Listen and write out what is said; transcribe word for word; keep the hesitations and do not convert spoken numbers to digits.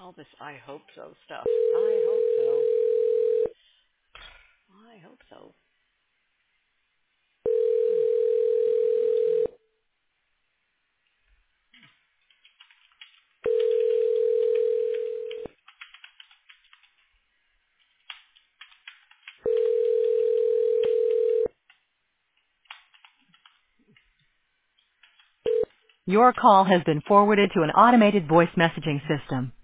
all this I hope so stuff. I hope so. I hope so. Your call has been forwarded to an automated voice messaging system.